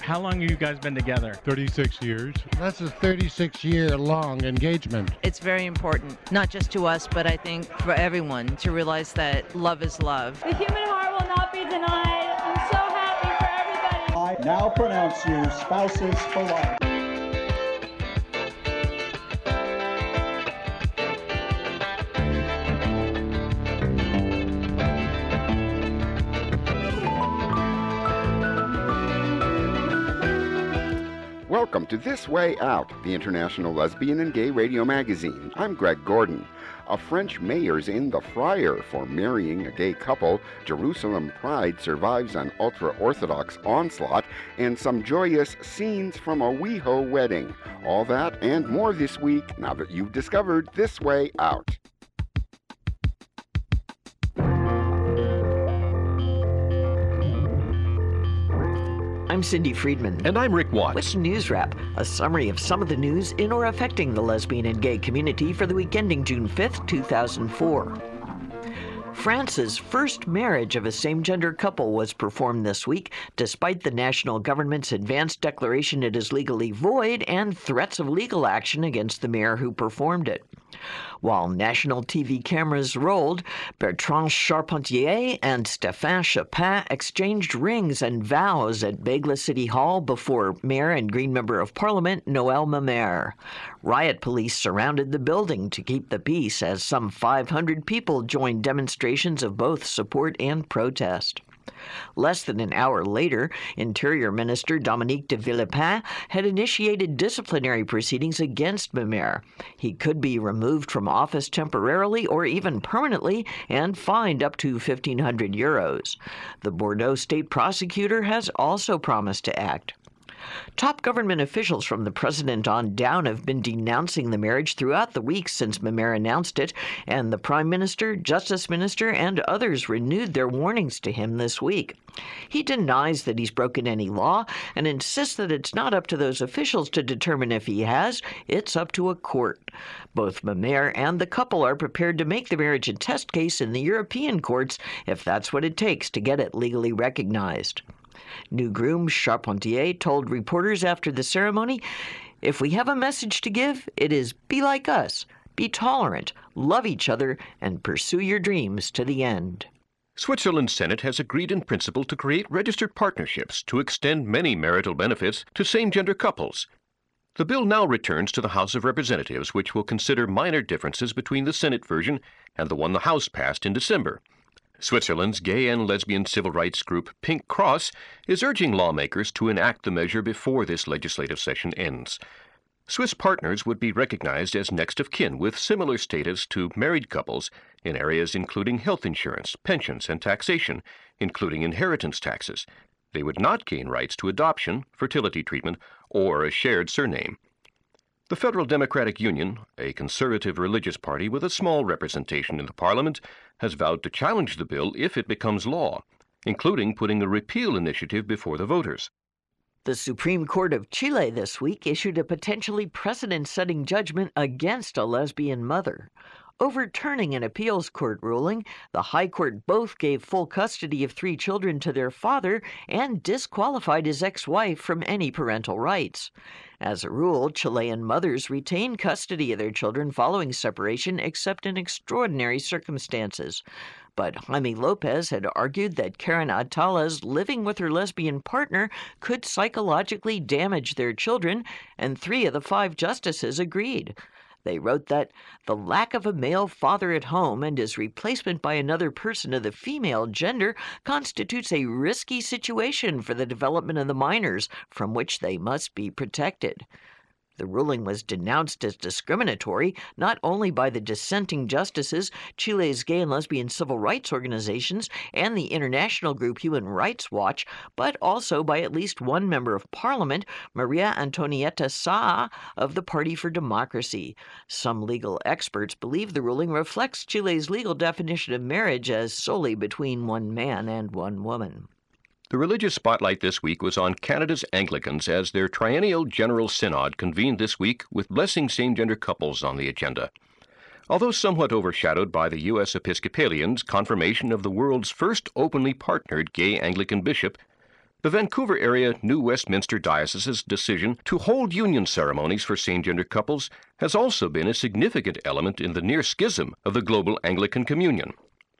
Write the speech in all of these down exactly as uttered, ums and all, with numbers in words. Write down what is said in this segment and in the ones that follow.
How long have you guys been together? thirty-six years. That's a thirty-six year long engagement. It's very important, not just to us, but I think for everyone to realize that love is love. The human heart will not be denied. I'm so happy for everybody. I now pronounce you spouses for life. Welcome to This Way Out, the international lesbian and gay radio magazine. I'm Greg Gordon. A French mayor's in the fryer for marrying a gay couple, Jerusalem pride survives an ultra-Orthodox onslaught, and some joyous scenes from a WeHo wedding. All that and more this week, now that you've discovered This Way Out. I'm Cindy Friedman. And I'm Rick Watts. With News Wrap, a summary of some of the news in or affecting the lesbian and gay community for the week ending June fifth, two thousand four. France's first marriage of a same-gender couple was performed this week, despite the national government's advanced declaration it is legally void and threats of legal action against the mayor who performed it. While national T V cameras rolled, Bertrand Charpentier and Stéphane Chapin exchanged rings and vows at Bègle City Hall before Mayor and Green Member of Parliament Noël Mamère. Riot police surrounded the building to keep the peace as some five hundred people joined demonstrations of both support and protest. Less than an hour later, Interior Minister Dominique de Villepin had initiated disciplinary proceedings against Mamère. He could be removed from office temporarily or even permanently and fined up to fifteen hundred euros. The Bordeaux state prosecutor has also promised to act. Top government officials from the president on down have been denouncing the marriage throughout the week since Mamère announced it, and the prime minister, justice minister, and others renewed their warnings to him this week. He denies that he's broken any law and insists that it's not up to those officials to determine if he has, it's up to a court. Both Mamère and the couple are prepared to make the marriage a test case in the European courts if that's what it takes to get it legally recognized. New groom Charpentier told reporters after the ceremony, "If we have a message to give, it is be like us, be tolerant, love each other, and pursue your dreams to the end." Switzerland's Senate has agreed in principle to create registered partnerships to extend many marital benefits to same-gender couples. The bill now returns to the House of Representatives, which will consider minor differences between the Senate version and the one the House passed in December. Switzerland's gay and lesbian civil rights group Pink Cross is urging lawmakers to enact the measure before this legislative session ends. Swiss partners would be recognized as next of kin with similar status to married couples in areas including health insurance, pensions, and taxation, including inheritance taxes. They would not gain rights to adoption, fertility treatment, or a shared surname. The Federal Democratic Union, a conservative religious party with a small representation in the parliament, has vowed to challenge the bill if it becomes law, including putting a repeal initiative before the voters. The Supreme Court of Chile this week issued a potentially precedent-setting judgment against a lesbian mother. Overturning an appeals court ruling, the High Court both gave full custody of three children to their father and disqualified his ex-wife from any parental rights. As a rule, Chilean mothers retain custody of their children following separation except in extraordinary circumstances. But Jaime Lopez had argued that Karen Atala's living with her lesbian partner could psychologically damage their children, and three of the five justices agreed. They wrote that the lack of a male father at home and his replacement by another person of the female gender constitutes a risky situation for the development of the minors, from which they must be protected. The ruling was denounced as discriminatory not only by the dissenting justices, Chile's gay and lesbian civil rights organizations, and the international group Human Rights Watch, but also by at least one member of parliament, Maria Antonieta Saa of the Party for Democracy. Some legal experts believe the ruling reflects Chile's legal definition of marriage as solely between one man and one woman. The religious spotlight this week was on Canada's Anglicans as their triennial General Synod convened this week with blessing same-gender couples on the agenda. Although somewhat overshadowed by the U S Episcopalians' confirmation of the world's first openly partnered gay Anglican bishop, The Vancouver area New Westminster Diocese's decision to hold union ceremonies for same-gender couples has also been a significant element in the near schism of the global Anglican Communion.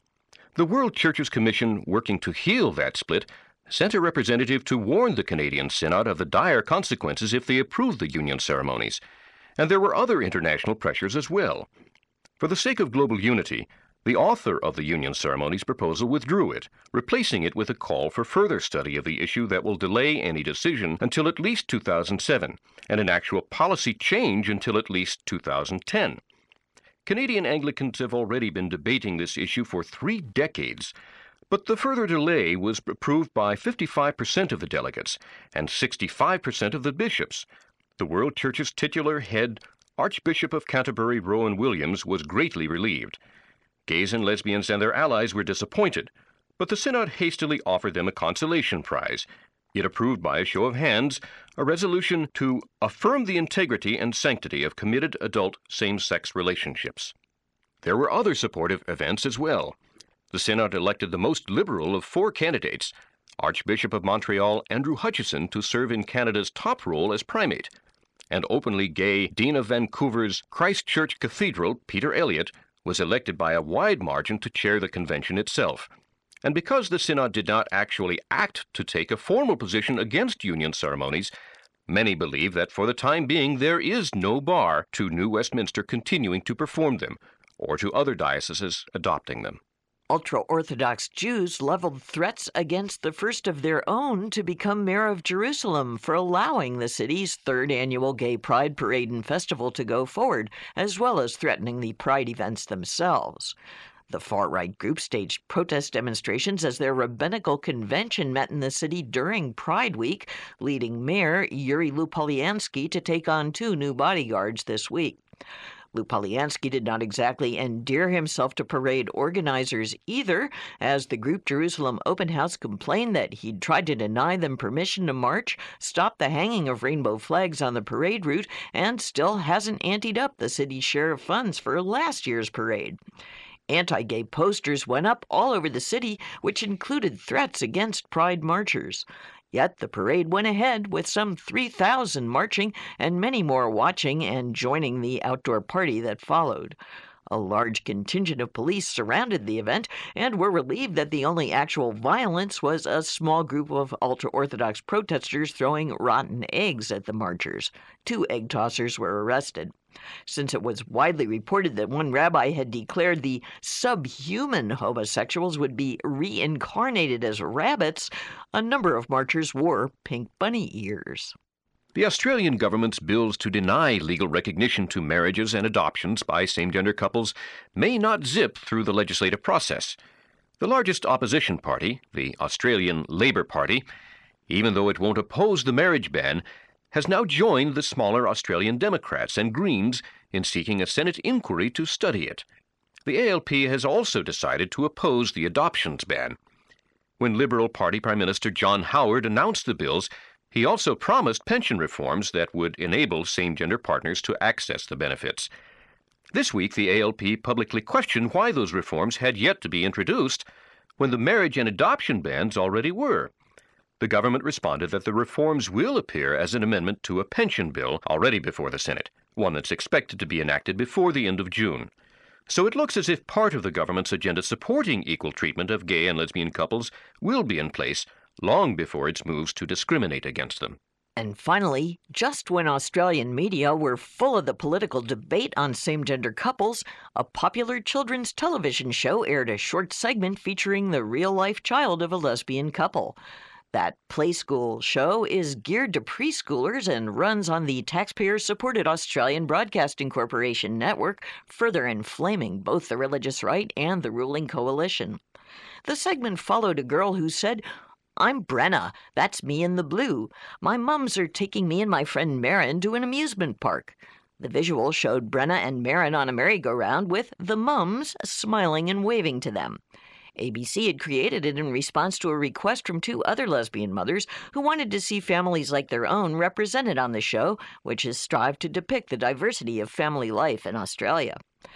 The World Churches Commission, working to heal that split, sent a representative to warn the Canadian Synod of the dire consequences if they approved the union ceremonies, and there were other international pressures as well. For the sake of global unity, the author of the union ceremonies proposal withdrew it, replacing it with a call for further study of the issue that will delay any decision until at least two thousand seven, and an actual policy change until at least two thousand ten. Canadian Anglicans have already been debating this issue for three decades, but the further delay was approved by fifty-five percent of the delegates and sixty-five percent of the bishops. The World Church's titular head, Archbishop of Canterbury Rowan Williams, was greatly relieved. Gays and lesbians and their allies were disappointed, but the Synod hastily offered them a consolation prize. It approved by a show of hands a resolution to affirm the integrity and sanctity of committed adult same-sex relationships. There were other supportive events as well. The Synod elected the most liberal of four candidates, Archbishop of Montreal Andrew Hutchison, to serve in Canada's top role as primate, and openly gay Dean of Vancouver's Christ Church Cathedral, Peter Elliott, was elected by a wide margin to chair the convention itself. And because the Synod did not actually act to take a formal position against union ceremonies, many believe that for the time being there is no bar to New Westminster continuing to perform them, or to other dioceses adopting them. Ultra-Orthodox Jews leveled threats against the first of their own to become mayor of Jerusalem for allowing the city's third annual Gay Pride Parade and Festival to go forward, as well as threatening the Pride events themselves. The far-right group staged protest demonstrations as their rabbinical convention met in the city during Pride Week, leading Mayor Yuri Lupolyansky to take on two new bodyguards this week. Lupolyansky did not exactly endear himself to parade organizers either, as the group Jerusalem Open House complained that he'd tried to deny them permission to march, stop the hanging of rainbow flags on the parade route, and still hasn't anteed up the city's share of funds for last year's parade. Anti-gay posters went up all over the city, which included threats against Pride marchers. Yet the parade went ahead with some three thousand marching and many more watching and joining the outdoor party that followed. A large contingent of police surrounded the event and were relieved that the only actual violence was a small group of ultra-Orthodox protesters throwing rotten eggs at the marchers. Two egg tossers were arrested. Since it was widely reported that one rabbi had declared the subhuman homosexuals would be reincarnated as rabbits, a number of marchers wore pink bunny ears. The Australian government's bills to deny legal recognition to marriages and adoptions by same-gender couples may not zip through the legislative process. The largest opposition party, the Australian Labor Party, even though it won't oppose the marriage ban, has now joined the smaller Australian Democrats and Greens in seeking a Senate inquiry to study it. The A L P has also decided to oppose the adoptions ban. When Liberal Party Prime Minister John Howard announced the bills, he also promised pension reforms that would enable same-gender partners to access the benefits. This week, the A L P publicly questioned why those reforms had yet to be introduced when the marriage and adoption bans already were. The government responded that the reforms will appear as an amendment to a pension bill already before the Senate, one that's expected to be enacted before the end of June. So it looks as if part of the government's agenda supporting equal treatment of gay and lesbian couples will be in place long before its moves to discriminate against them. And finally, just when Australian media were full of the political debate on same-gender couples, a popular children's television show aired a short segment featuring the real-life child of a lesbian couple. That Play School show is geared to preschoolers and runs on the taxpayer-supported Australian Broadcasting Corporation network, further inflaming both the religious right and the ruling coalition. The segment followed a girl who said, "I'm Brenna. That's me in the blue. My mums are taking me and my friend Marin to an amusement park." The visual showed Brenna and Marin on a merry-go-round with the mums smiling and waving to them. A B C had created it in response to a request from two other lesbian mothers who wanted to see families like their own represented on the show, which has strived to depict the diversity of family life in Australia.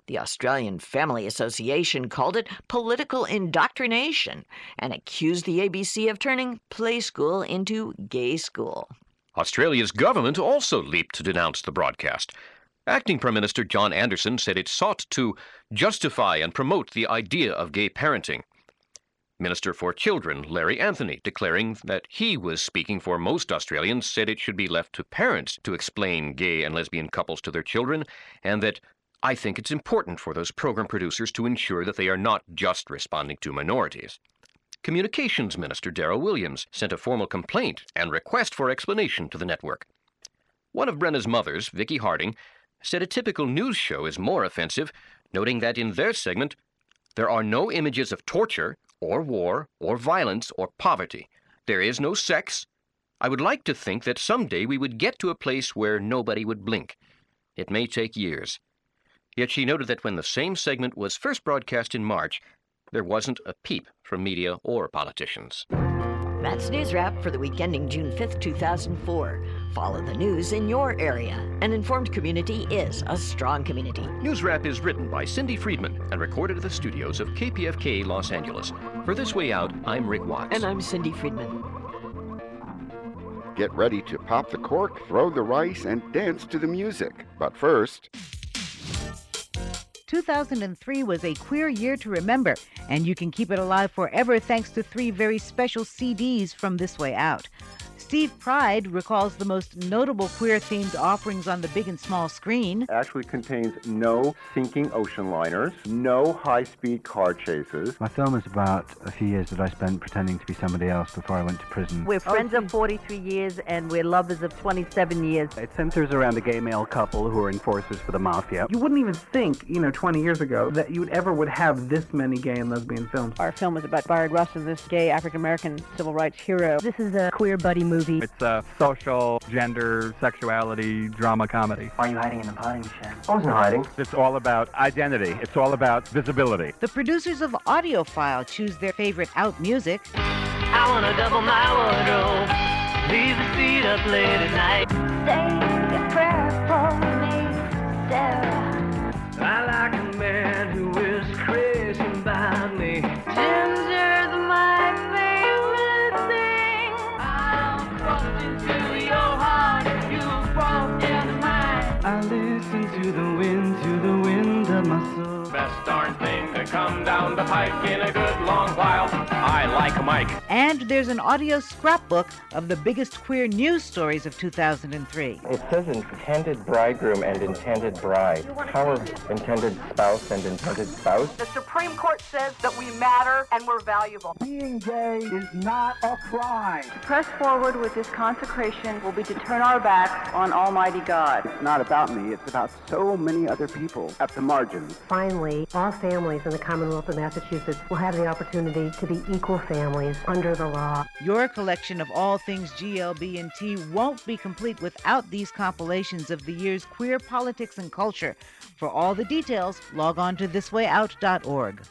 The Australian Family Association called it political indoctrination and accused the A B C of turning play school into gay school. Australia's government also leaped to denounce the broadcast. Acting Prime Minister John Anderson said it sought to justify and promote the idea of gay parenting. Minister for Children Larry Anthony, declaring that he was speaking for most Australians, said it should be left to parents to explain gay and lesbian couples to their children, and that I think it's important for those program producers to ensure that they are not just responding to minorities. Communications Minister Darryl Williams sent a formal complaint and request for explanation to the network. One of Brenna's mothers, Vicky Harding, said a typical news show is more offensive, noting that in their segment, there are no images of torture, or war, or violence, or poverty. There is no sex. I would like to think that someday we would get to a place where nobody would blink. It may take years. Yet she noted that when the same segment was first broadcast in March, there wasn't a peep from media or politicians. That's News Wrap for the week ending June fifth, two thousand four. Follow the news in your area. An informed community is a strong community. News Wrap is written by Cindy Friedman and recorded at the studios of K P F K Los Angeles. For This Way Out, I'm Rick Watts. And I'm Cindy Friedman. Get ready to pop the cork, throw the rice, and dance to the music. But first... two thousand three was a queer year to remember, and you can keep it alive forever thanks to three very special C Ds from This Way Out. Steve Pride recalls the most notable queer-themed offerings on the big and small screen. Actually contains no sinking ocean liners, no high-speed car chases. My film is about a few years that I spent pretending to be somebody else before I went to prison. We're friends of forty-three years and we're lovers of twenty-seven years. It centers around a gay male couple who are enforcers for the mafia. You wouldn't even think, you know, twenty years ago that you would ever would have this many gay and lesbian films. Our film is about Bayard Rustin, this gay African-American civil rights hero. This is a queer buddy movie. It's a social, gender, sexuality, drama comedy. Why are you hiding in the potting shed? I wasn't hiding. It's all about identity. It's all about visibility. The producers of Audiophile choose their favorite out music. I want to double my wardrobe, leave the seat up late at night. Say a prayer for me, Sarah. I like a man who is crazy about me. Ginger's my favorite thing. I'll cross into your heart if you cross into mine. I listen to the wind, to the wind of my soul. Best darn thing to come down the pike in a good long while. I like Mike. And there's an audio scrapbook of the biggest queer news stories of two thousand three. It says intended bridegroom and intended bride. How are intended spouse and intended spouse? The Supreme Court says that we matter and we're valuable. Being gay is not a crime. To press forward with this consecration will be to turn our backs on Almighty God. It's not about me, it's about so many other people at the margins. Finally, all families in the Commonwealth of Massachusetts will have the opportunity to be equal families under the law. Your collection of all things G L B and T won't be complete without these compilations of the year's queer politics and culture. For all the details, log on to this way out dot org.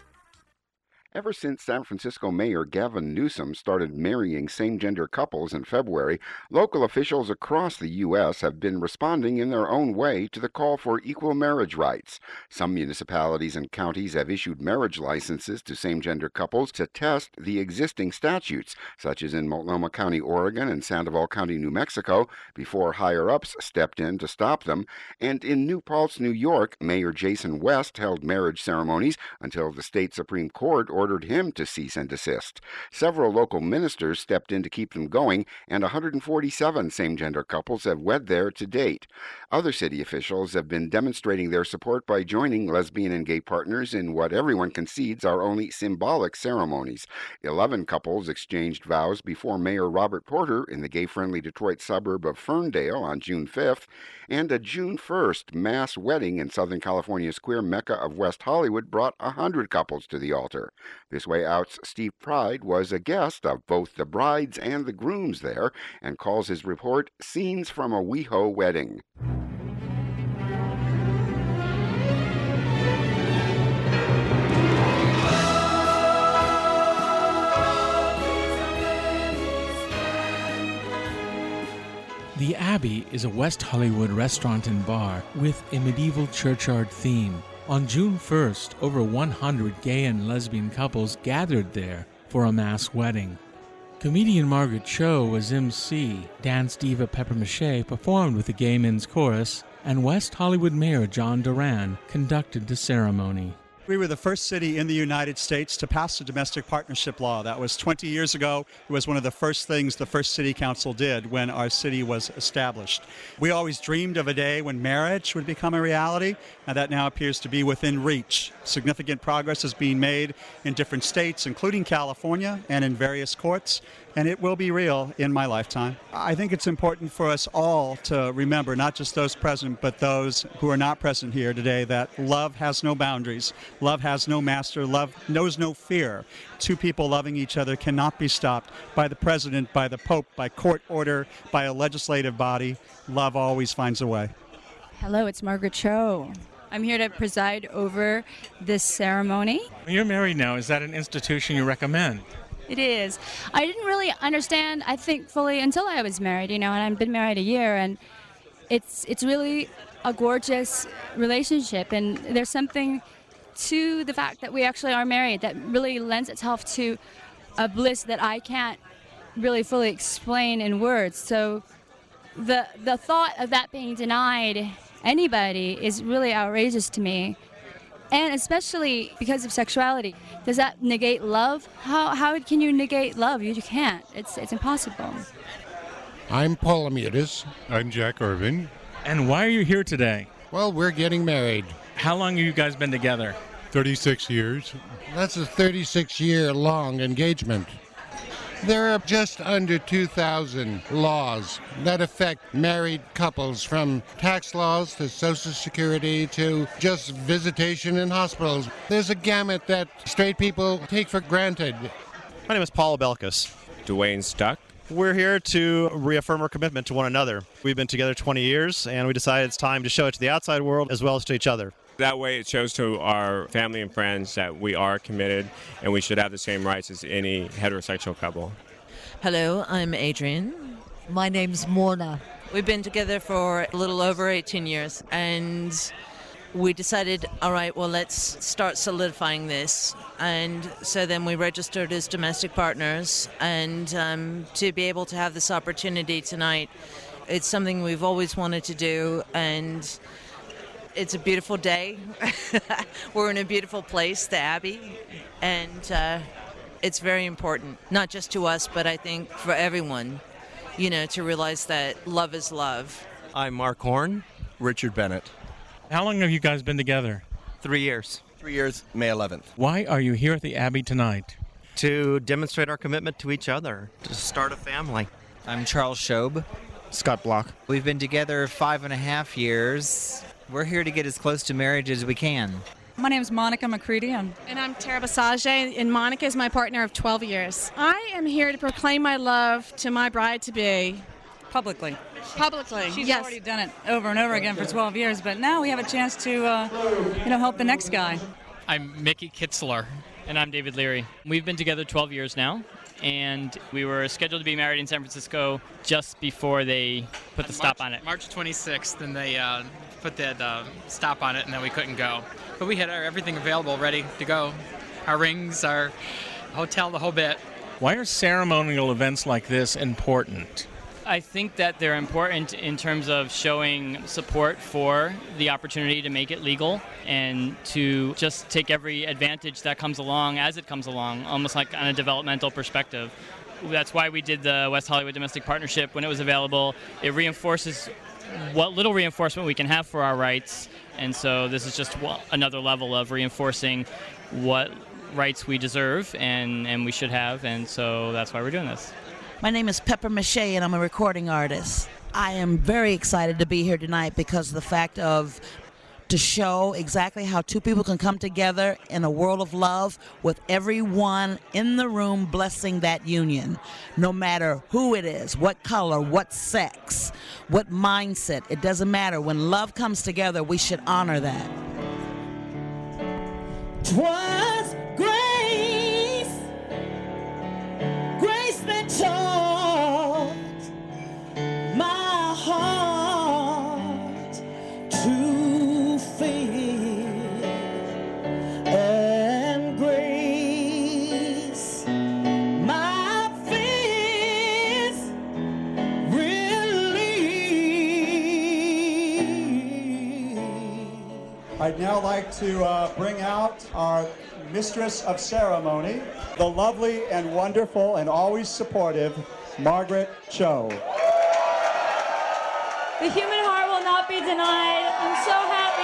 Ever since San Francisco Mayor Gavin Newsom started marrying same-gender couples in February, local officials across the U S have been responding in their own way to the call for equal marriage rights. Some municipalities and counties have issued marriage licenses to same-gender couples to test the existing statutes, such as in Multnomah County, Oregon, and Sandoval County, New Mexico, before higher-ups stepped in to stop them. And in New Paltz, New York, Mayor Jason West held marriage ceremonies until the state Supreme Court ordered him to cease and desist. Several local ministers stepped in to keep them going, and one hundred forty-seven same-gender couples have wed there to date. Other city officials have been demonstrating their support by joining lesbian and gay partners in what everyone concedes are only symbolic ceremonies. Eleven couples exchanged vows before Mayor Robert Porter in the gay-friendly Detroit suburb of Ferndale on June fifth, and a June first mass wedding in Southern California's queer mecca of West Hollywood brought one hundred couples to the altar. This Way Out's Steve Pride was a guest of both the brides and the grooms there and calls his report Scenes from a WeHo Wedding. The Abbey is a West Hollywood restaurant and bar with a medieval churchyard theme. On June first, over one hundred gay and lesbian couples gathered there for a mass wedding. Comedian Margaret Cho was M C, dance diva Pepper Mache performed with the Gay Men's Chorus, and West Hollywood Mayor John Duran conducted the ceremony. We were the first city in the United States to pass a domestic partnership law. That was twenty years ago. It was one of the first things the first city council did when our city was established. We always dreamed of a day when marriage would become a reality, and that now appears to be within reach. Significant progress is being made in different states, including California, and in various courts, and it will be real in my lifetime. I think it's important for us all to remember, not just those present, but those who are not present here today, that love has no boundaries. Love has no master. Love knows no fear. Two people loving each other cannot be stopped by the president, by the pope, by court order, by a legislative body. Love always finds a way. Hello, it's Margaret Cho. I'm here to preside over this ceremony. You're married now. Is that an institution you recommend? It is. I didn't really understand, I think, fully until I was married, you know, and I've been married a year, and it's it's really a gorgeous relationship, and there's something to the fact that we actually are married that really lends itself to a bliss that I can't really fully explain in words. So the the thought of that being denied anybody is really outrageous to me, and especially because of sexuality. Does that negate love? How how can you negate love? You can't. It's it's impossible. I'm Paul Amutis. I'm Jack Irvin. And why are you here today? Well, we're getting married. How long have you guys been together? thirty-six years. That's a thirty-six year long engagement. There are just under two thousand laws that affect married couples, from tax laws to Social Security to just visitation in hospitals. There's a gamut that straight people take for granted. My name is Paul Belkis. Dwayne Stuck. We're here to reaffirm our commitment to one another. We've been together twenty years, and we decided it's time to show it to the outside world as well as to each other. That way it shows to our family and friends that we are committed and we should have the same rights as any heterosexual couple. Hello, I'm Adrian. My name's Mona. We've been together for a little over eighteen years, and we decided, all right, well, let's start solidifying this. And so then we registered as domestic partners, and um, to be able to have this opportunity tonight, it's something we've always wanted to do, and it's a beautiful day. We're in a beautiful place, the Abbey, and uh, it's very important, not just to us, but I think for everyone, you know, to realize that love is love. I'm Mark Horn. Richard Bennett. How long have you guys been together? Three years. Three years, May eleventh. Why are you here at the Abbey tonight? To demonstrate our commitment to each other, to start a family. I'm Charles Shobe. Scott Block. We've been together five and a half years. We're here to get as close to marriage as we can. My name is Monica McCready. And I'm Tara Basage, and Monica is my partner of twelve years. I am here to proclaim my love to my bride-to-be. Publicly. Publicly, She's yes. already done it over and over again for twelve years, but now we have a chance to, uh, you know, help the next guy. I'm Mickey Kitzler. And I'm David Leary. We've been together twelve years now, and we were scheduled to be married in San Francisco just before they put the stop on it. March twenty-sixth, and they uh, put that uh, stop on it, and then we couldn't go. But we had our, everything available, ready to go. Our rings, our hotel, the whole bit. Why are ceremonial events like this important? I think that they're important in terms of showing support for the opportunity to make it legal and to just take every advantage that comes along as it comes along, almost like on a developmental perspective. That's why we did the West Hollywood Domestic Partnership when it was available. It reinforces what little reinforcement we can have for our rights, and so this is just another level of reinforcing what rights we deserve and, and we should have, and so that's why we're doing this. My name is Pepper Mache, and I'm a recording artist. I am very excited to be here tonight because of the fact of to show exactly how two people can come together in a world of love with everyone in the room blessing that union, no matter who it is, what color, what sex, what mindset. It doesn't matter. When love comes together, we should honor that. Twas grace, grace that taught my heart to feel. I'd now like to uh, bring out our mistress of ceremony, the lovely and wonderful and always supportive Margaret Cho. The human heart will not be denied. I'm so happy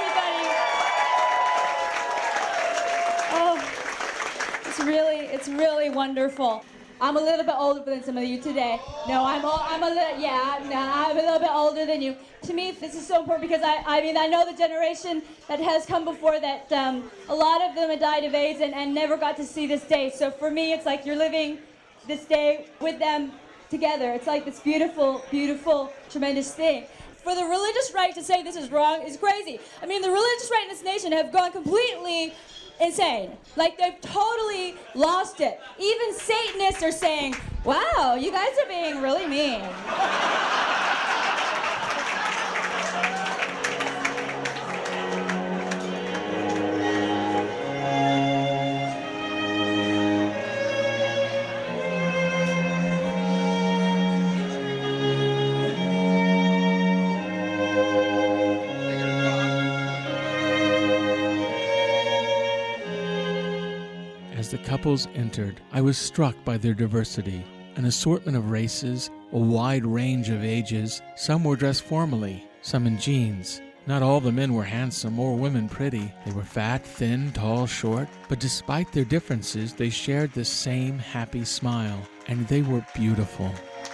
for everybody. Oh, it's really, it's really wonderful. I'm a little bit older than some of you today. No, I'm all, I'm a little, yeah, no, I'm a little bit older than you. To me, this is so important because I, I mean, I know the generation that has come before that um, a lot of them had died of AIDS and, and never got to see this day. So for me, it's like you're living this day with them together. It's like this beautiful, beautiful, tremendous thing. For the religious right to say this is wrong is crazy. I mean, the religious right in this nation have gone completely insane. Like, they've totally lost it. Even Satanists are saying, wow, you guys are being really mean. As the couples entered, I was struck by their diversity. An assortment of races, a wide range of ages. Some were dressed formally, some in jeans. Not all the men were handsome or women pretty. They were fat, thin, tall, short. But despite their differences, they shared the same happy smile, and they were beautiful.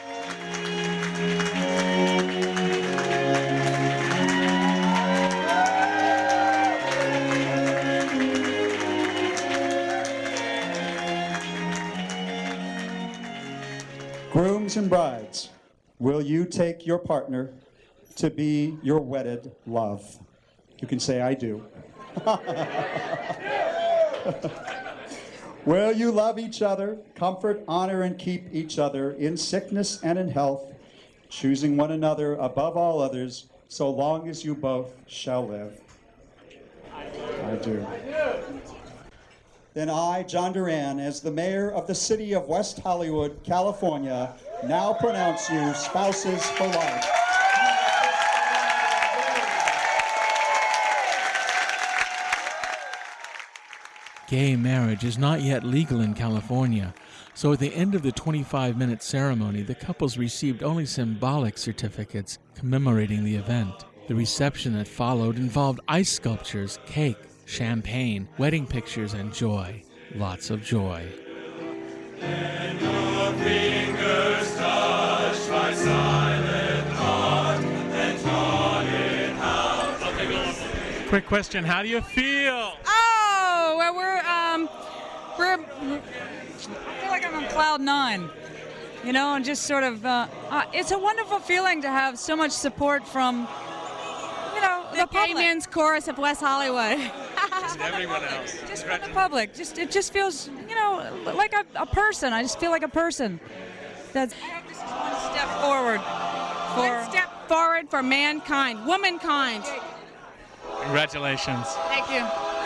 Grooms and brides, will you take your partner to be your wedded love? You can say, I do. Will you love each other, comfort, honor, and keep each other in sickness and in health, choosing one another above all others, so long as you both shall live? I do. Then I, John Duran, as the mayor of the city of West Hollywood, California, now pronounce you spouses for life. Gay marriage is not yet legal in California, so at the end of the twenty-five minute ceremony, the couples received only symbolic certificates commemorating the event. The reception that followed involved ice sculptures, cake, champagne, wedding pictures, and joy. Lots of joy. And your fingers touched my silent heart and taught it how. Quick question, how do you feel? Oh, well, we're, um, we're, I feel like I'm on cloud nine, you know, and just sort of, uh, uh, it's a wonderful feeling to have so much support from, you know, the, the Gay Men's Chorus of West Hollywood. And everyone else. Just from the public. Just it just feels, you know, like a, a person. I just feel like a person. That's. I hope this is one step forward. For one step forward for mankind, womankind. Congratulations. Thank you.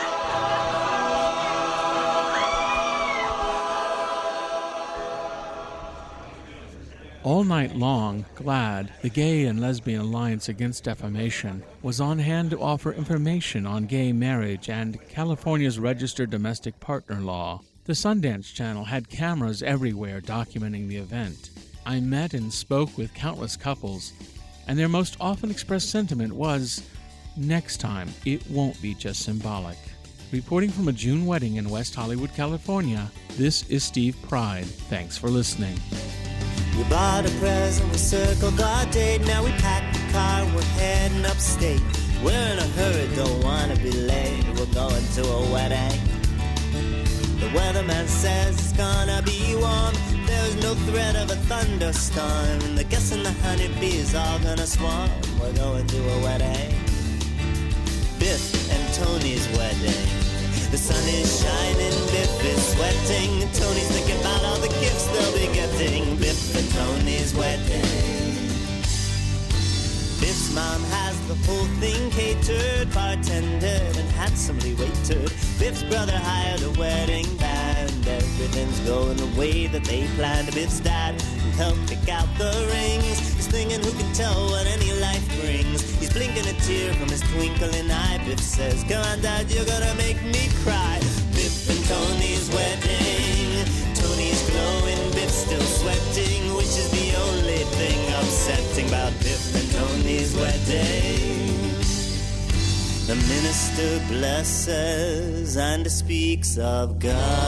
All night long, GLAAD, the Gay and Lesbian Alliance Against Defamation, was on hand to offer information on gay marriage and California's registered domestic partner law. The Sundance Channel had cameras everywhere documenting the event. I met and spoke with countless couples, and their most often expressed sentiment was, next time, it won't be just symbolic. Reporting from a June wedding in West Hollywood, California, this is Steve Pride. Thanks for listening. We bought a present, we circled our date. Now we packed the car, we're heading upstate. We're in a hurry, don't wanna be late. We're going to a wedding. The weatherman says it's gonna be warm. There's no threat of a thunderstorm. And the guests and the honeybees all gonna swarm. We're going to a wedding. Biff and Tony's wedding. The sun is shining, Biff is sweating. Tony's thinking about all the gifts they'll be getting. Biff and Tony's wedding. Biff's Mom has the whole thing catered, bartended and handsomely waitered. Biff's brother hired a wedding band. Everything's going the way that they planned. Biff's dad can help pick out the rings. He's thinking who can tell what any life brings. He's blinking a tear from his twinkling eye. Biff says, come on, Dad, you're gonna make me cry. Biff and Tony's wedding. Tony's glowing, Biff's still sweating, which is the only thing upsetting about Biff and Tony's wedding. The minister blesses and speaks of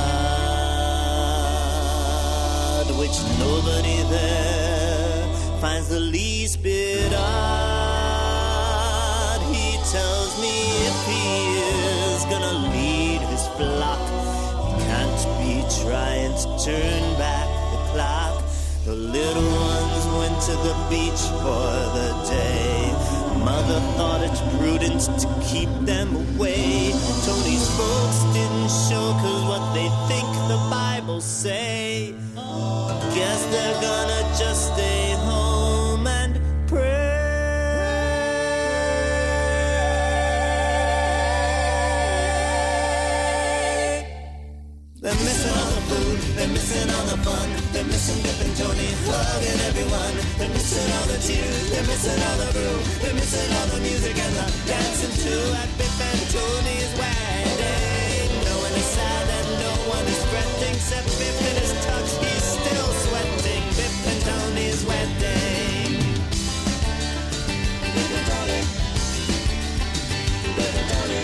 God, which nobody there finds the least bit odd. He tells me if he is gonna lead his flock, he can't be trying to turn back the clock. The little ones went to the beach for the day. Mother thought it prudent to keep them away. Tony's folks didn't show, cause what they think the Bible say. Guess they're gonna just stay home and pray. They're missing all the food, they're missing all the fun. They're missing Biff and Tony hugging everyone. They're missing all the tears, they're missing all the brew. They're missing all the music and the dancing too at Biff and Tony's wedding. No one is sad and no one is fretting, except Biff in his tux, he's still sweating. Biff and Tony's wedding. Biff and Tony. Biff and Tony.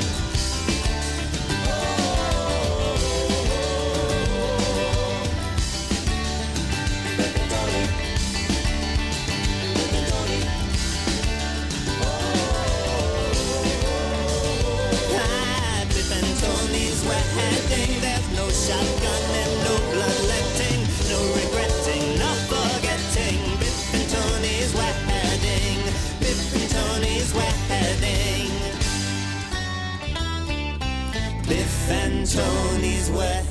There's no shotgun and no bloodletting, no regretting, no forgetting. Biff and Tony's wedding, Biff and Tony's wedding, Biff and Tony's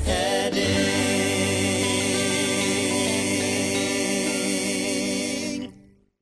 wedding.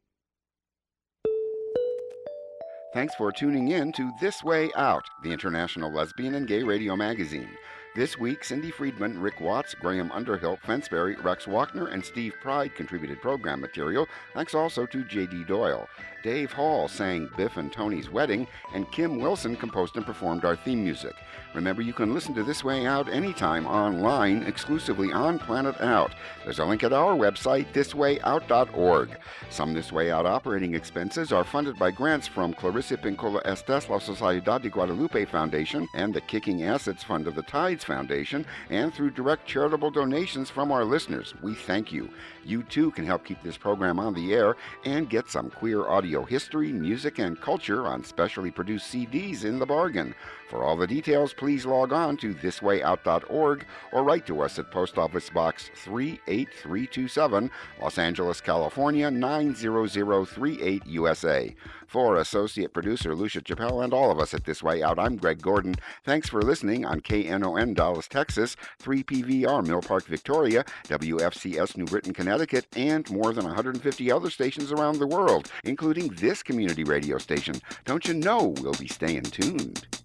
Thanks for tuning in to This Way Out, the international lesbian and gay radio magazine. This week, Cindy Friedman, Rick Watts, Graham Underhill, Fensberry, Rex Walkner, and Steve Pride contributed program material. Thanks also to J D Doyle. Dave Hall sang Biff and Tony's Wedding, and Kim Wilson composed and performed our theme music. Remember, you can listen to This Way Out anytime online, exclusively on Planet Out. There's a link at our website, this way out dot org. Some This Way Out operating expenses are funded by grants from Clarissa Pincola Estes, La Sociedad de Guadalupe Foundation, and the Kicking Assets Fund of the Tides Foundation, and through direct charitable donations from our listeners. We thank you. You too can help keep this program on the air and get some queer audio history, music, and culture on specially produced C Ds in the bargain. For all the details, please log on to this way out dot org or write to us at Post Office Box three eight three two seven, Los Angeles, California nine zero zero three eight, U S A. For associate producer Lucia Chappelle and all of us at This Way Out, I'm Greg Gordon. Thanks for listening on K N O N Dallas, Texas, three P V R Mill Park, Victoria, W F C S New Britain, Connecticut, and more than one hundred fifty other stations around the world, including this community radio station. Don't you know we'll be staying tuned?